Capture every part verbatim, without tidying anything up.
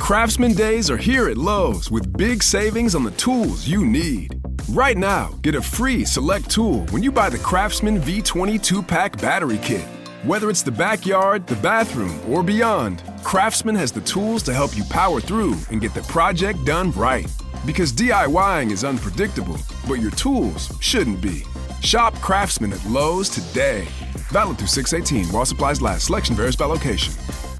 Craftsman Days are here at Lowe's with big savings on the tools you need. Right now, get a free select tool when you buy the Craftsman V twenty two-pack battery kit. Whether it's the backyard, the bathroom, or beyond, Craftsman has the tools to help you power through and get the project done right. Because DIYing is unpredictable, but your tools shouldn't be. Shop Craftsman at Lowe's today. Valid through six eighteen while supplies last. Selection varies by location.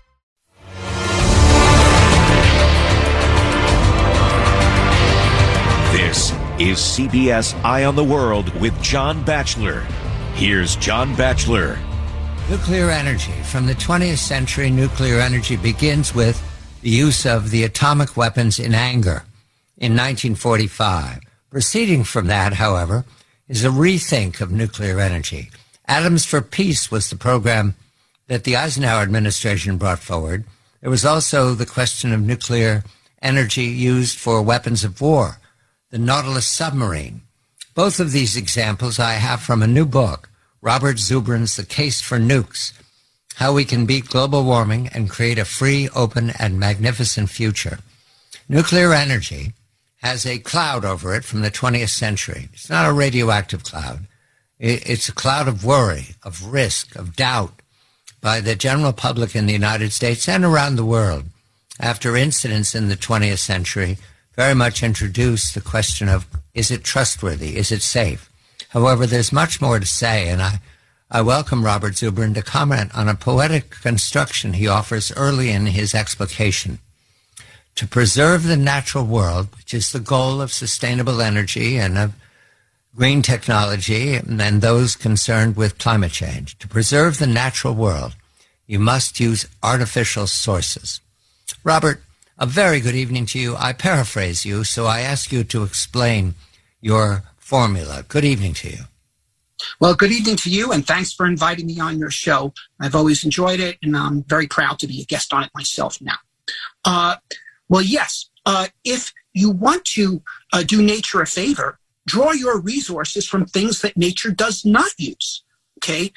This is C B S Eye on the World with John Batchelor. Here's John Batchelor. Nuclear energy. From the twentieth century, nuclear energy begins with the use of the atomic weapons in anger in nineteen forty-five. Proceeding from that, however, is a rethink of nuclear energy. Atoms for Peace was the program that the Eisenhower administration brought forward. There was also the question of nuclear energy used for weapons of war, the Nautilus submarine. Both of these examples I have from a new book, Robert Zubrin's The Case for Nukes, How We Can Beat Global Warming and Create a Free, Open, and Magnificent Future. Nuclear energy has a cloud over it from the twentieth century. It's not a radioactive cloud. It's a cloud of worry, of risk, of doubt by the general public in the United States and around the world after incidents in the twentieth century very much introduced the question of, is it trustworthy? Is it safe? However, there's much more to say, and I, I welcome Robert Zubrin to comment on a poetic construction he offers early in his explication. To preserve the natural world, which is the goal of sustainable energy and of green technology and those concerned with climate change, to preserve the natural world, you must use artificial sources. Robert, a very good evening to you. I paraphrase you, so I ask you to explain your formula. Good evening to you. Well, good evening to you, and thanks for inviting me on your show. I've always enjoyed it, and I'm very proud to be a guest on it myself now. Uh, well, yes, uh, if you want to uh, do nature a favor, draw your resources from things that nature does not use, okay?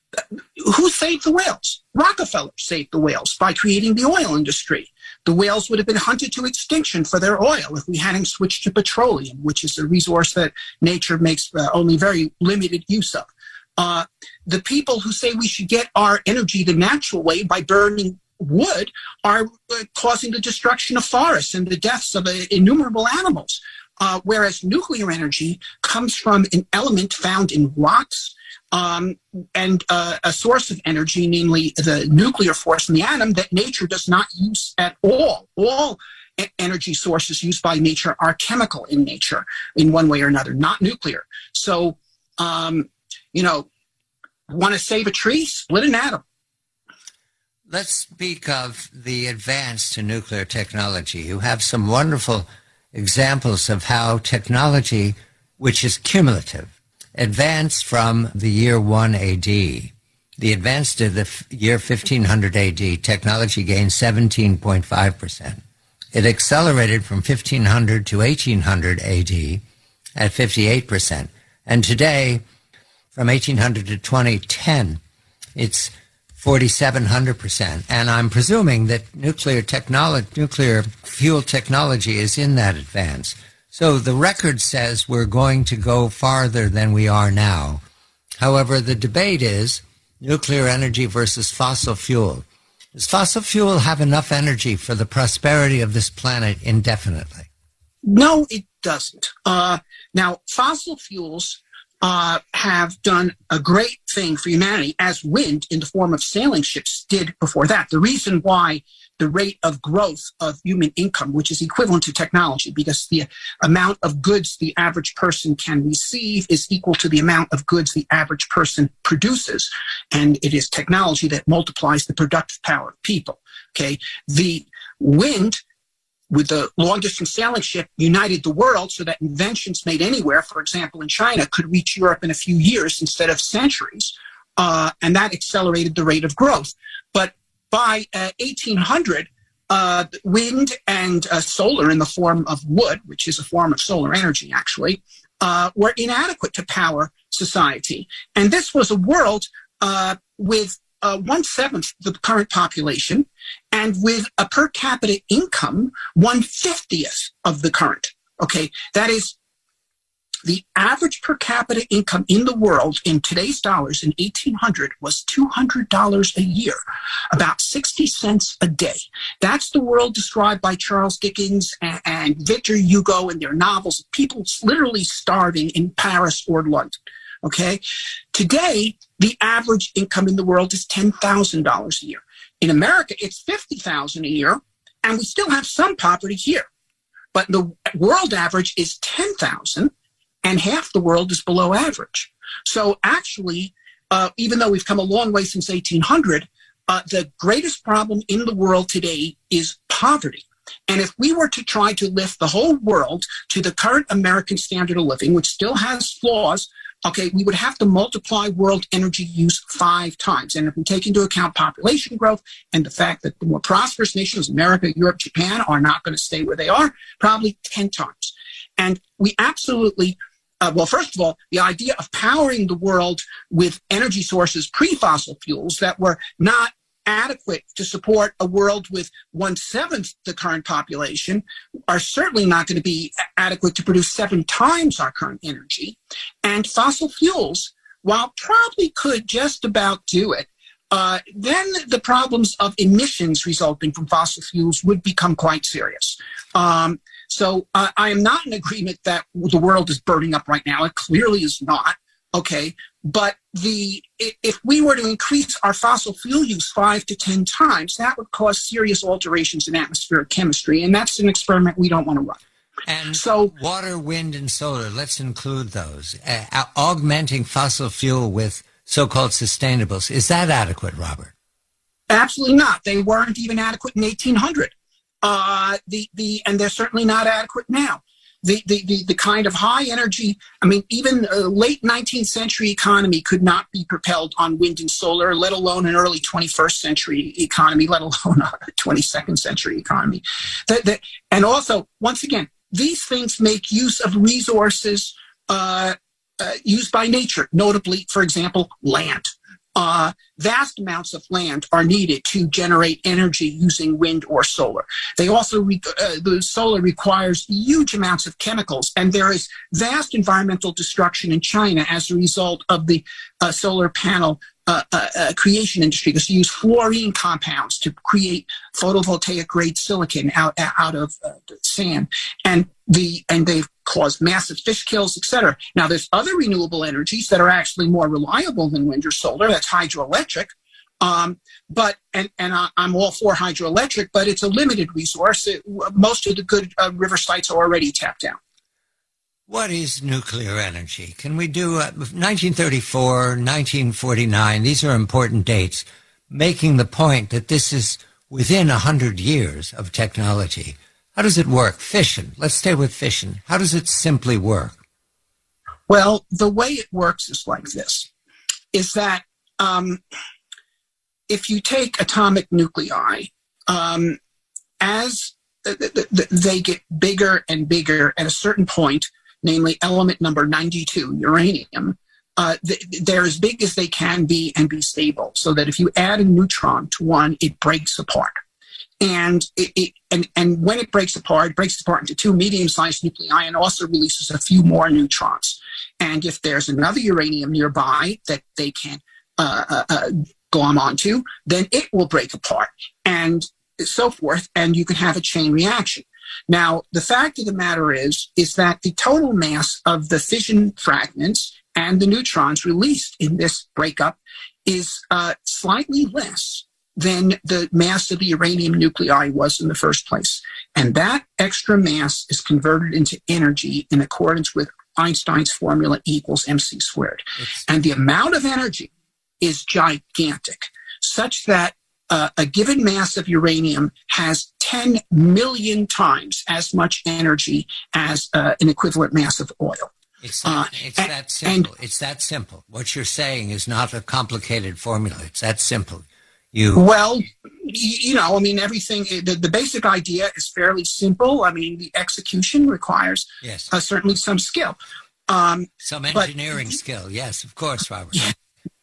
Who saved the whales? Rockefeller saved the whales by creating the oil industry. The whales would have been hunted to extinction for their oil if we hadn't switched to petroleum, which is a resource that nature makes uh, only very limited use of. Uh, the people who say we should get our energy the natural way by burning wood are uh, causing the destruction of forests and the deaths of uh, innumerable animals. Uh, whereas nuclear energy comes from an element found in rocks, Um, and uh, a source of energy, namely the nuclear force in the atom, that nature does not use at all. All e- energy sources used by nature are chemical in nature in one way or another, not nuclear. So, um, you know, want to save a tree? Split an atom. Let's speak of the advance to nuclear technology. You have some wonderful examples of how technology, which is cumulative, advanced from the year one A D. The advance to the f- year fifteen hundred A D, technology gained seventeen point five percent. It accelerated from fifteen hundred to eighteen hundred A D at fifty-eight percent. And today, from eighteen hundred to twenty ten, it's forty-seven hundred percent. And I'm presuming that nuclear technology, nuclear fuel technology is in that advance. So the record says we're going to go farther than we are now. However, the debate is nuclear energy versus fossil fuel. Does fossil fuel have enough energy for the prosperity of this planet indefinitely? No, it doesn't. Uh, now, fossil fuels uh, have done a great thing for humanity, as wind in the form of sailing ships did before that. The reason why the rate of growth of human income, which is equivalent to technology, because the amount of goods the average person can receive is equal to the amount of goods the average person produces. And it is technology that multiplies the productive power of people. Okay. The wind with the long-distance sailing ship united the world so that inventions made anywhere, for example, in China, could reach Europe in a few years instead of centuries. Uh, and that accelerated the rate of growth. But by uh, eighteen hundred, uh, wind and uh, solar in the form of wood, which is a form of solar energy, actually, uh, were inadequate to power society. And this was a world uh, with uh, one-seventh the current population, and with a per capita income, one-fiftieth of the current. Okay, that is the average per capita income in the world in today's dollars in eighteen hundred was two hundred dollars a year, about sixty cents a day. That's the world described by Charles Dickens and, and Victor Hugo in their novels, people literally starving in Paris or London. Okay, today, the average income in the world is ten thousand dollars a year. In America, it's fifty thousand dollars a year, and we still have some poverty here. But the world average is ten thousand dollars, and half the world is below average. So actually, uh, even though we've come a long way since eighteen hundred, uh, the greatest problem in the world today is poverty. And if we were to try to lift the whole world to the current American standard of living, which still has flaws, okay, we would have to multiply world energy use five times. And if we take into account population growth and the fact that the more prosperous nations, America, Europe, Japan, are not going to stay where they are, probably ten times. And we absolutely, uh, well, first of all, the idea of powering the world with energy sources pre-fossil fuels that were not adequate to support a world with one-seventh the current population are certainly not going to be adequate to produce seven times our current energy. And fossil fuels, while probably could just about do it, uh, then the problems of emissions resulting from fossil fuels would become quite serious. Um, so uh, I am not in agreement that the world is burning up right now. It clearly is not. Okay, but the if we were to increase our fossil fuel use five to ten times, that would cause serious alterations in atmospheric chemistry, and that's an experiment we don't want to run. And so, water, wind, and solar, let's include those. Uh, augmenting fossil fuel with so-called sustainables, is that adequate, Robert? Absolutely not. They weren't even adequate in eighteen hundred. Uh, the the and they're certainly not adequate now. The, the, the, the kind of high energy, I mean, even a late nineteenth century economy could not be propelled on wind and solar, let alone an early twenty-first century economy, let alone a twenty-second century economy. That, that, and also, once again, these things make use of resources uh, uh, used by nature, notably, for example, land. Uh, vast amounts of land are needed to generate energy using wind or solar. They also, re- uh, the solar requires huge amounts of chemicals, and there is vast environmental destruction in China as a result of the uh, solar panel uh, uh, uh, creation industry. Because you use fluorine compounds to create photovoltaic grade silicon out out of uh, sand, and the and they've caused massive fish kills, et cetera. Now, there's other renewable energies that are actually more reliable than wind or solar. That's hydroelectric. Um, but and and I, I'm all for hydroelectric, but it's a limited resource. It, most of the good uh, river sites are already tapped out. What is nuclear energy? Can we do uh, nineteen thirty-four, nineteen forty-nine? These are important dates, making the point that this is within one hundred years of technology. How does it work? Fission. Let's stay with fission. How does it simply work? Well, the way it works is like this, is that um, if you take atomic nuclei, um, as th- th- th- they get bigger and bigger at a certain point, namely element number ninety-two, uranium, uh, th- they're as big as they can be and be stable, so that if you add a neutron to one, it breaks apart. And it, it and, and when it breaks apart, it breaks apart into two medium-sized nuclei and also releases a few more neutrons. And if there's another uranium nearby that they can uh, uh, uh, glom onto, then it will break apart and so forth, and you can have a chain reaction. Now, the fact of the matter is, is that the total mass of the fission fragments and the neutrons released in this breakup is uh, slightly less than the mass of the uranium nuclei was in the first place. And that extra mass is converted into energy in accordance with Einstein's formula E equals mc squared. It's- and the amount of energy is gigantic, such that uh, a given mass of uranium has ten million times as much energy as uh, an equivalent mass of oil. It's, that, uh, it's and, that simple. And, it's that simple. What you're saying is not a complicated formula. It's that simple. You Well, you know, I mean, everything, the, the basic idea is fairly simple. I mean, the execution requires yes. uh, certainly some skill. Um, some engineering but, skill, yes, of course, Robert.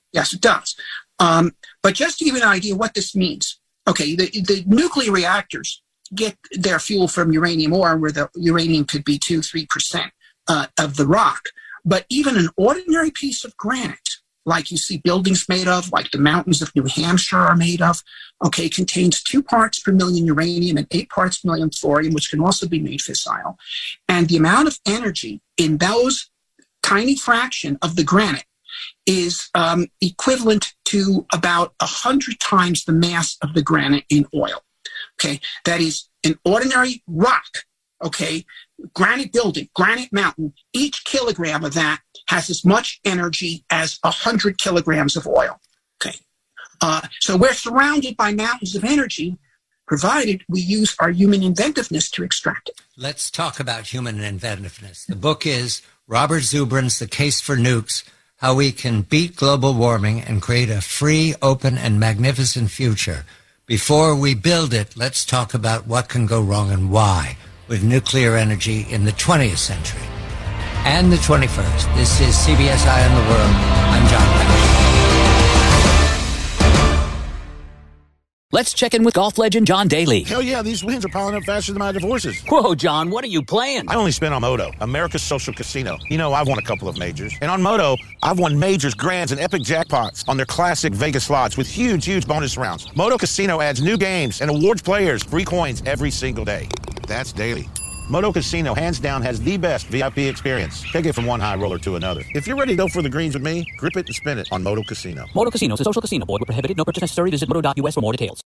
Yes, it does. Um, but just to give you an idea what this means, okay, the, the nuclear reactors get their fuel from uranium ore, where the uranium could be two, three percent uh, of the rock. But even an ordinary piece of granite, like you see buildings made of, like the mountains of New Hampshire are made of, okay, contains two parts per million uranium and eight parts per million thorium, which can also be made fissile. And the amount of energy in those tiny fraction of the granite is um, equivalent to about one hundred times the mass of the granite in oil. Okay, that is an ordinary rock, okay, granite building, granite mountain, each kilogram of that has as much energy as one hundred kilograms of oil. Okay, uh, so we're surrounded by mountains of energy, provided we use our human inventiveness to extract it. Let's talk about human inventiveness. The book is Robert Zubrin's The Case for Nukes, How We Can Beat Global Warming and Create a Free, Open, and Magnificent Future. Before we build it, let's talk about what can go wrong and why with nuclear energy in the twentieth century and the twenty-first. This is C B S Eye on the World. I'm John Batchelor. Let's check in with golf legend John Daly. Hell yeah, these wins are piling up faster than my divorces. Whoa, John, what are you playing? I only spin on Moto, America's social casino. You know, I've won a couple of majors. And on Moto, I've won majors, grands, and epic jackpots on their classic Vegas slots with huge, huge bonus rounds. Moto Casino adds new games and awards players free coins every single day. That's daily. Moto Casino, hands down, has the best V I P experience. Take it from one high roller to another. If you're ready to go for the greens with me, grip it and spin it on Moto Casino. Moto Casino is a social casino. Void where prohibited. No purchase necessary. Visit moto dot U S for more details.